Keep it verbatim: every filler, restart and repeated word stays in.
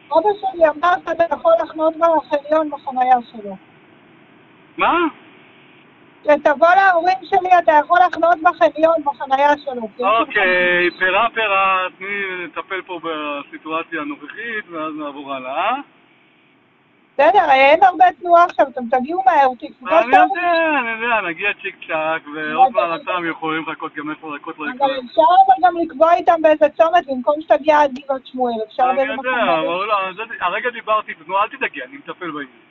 אבא שלי אמר שאתה יכול לחנות בחניון בחנייה שלו. מה? שתבוא להורים שלי, אתה יכול לחנות בחניון בחנייה שלו. אוקיי, פרה פרה, תני לטפל פה בסיטואציה הנוכחית, ואז נעבור הלאה. בסדר, אין הרבה תנועה עכשיו, אתם תגיעו מהר, תקפו. אני יודע, אני יודע, נגיע צ'יק צ'ק, ועוד מעט אתם יכולים לחכות גם עשר דקות לא יקרה. אבל אפשר אבל גם לקבוע איתם באיזה צומת, במקום שתגיע עד גבעת שמואל, אפשר באיזה מקום. אני יודע, אבל לא, הרגע דיברתי, אל תדאגי, אני מטפל בעניין.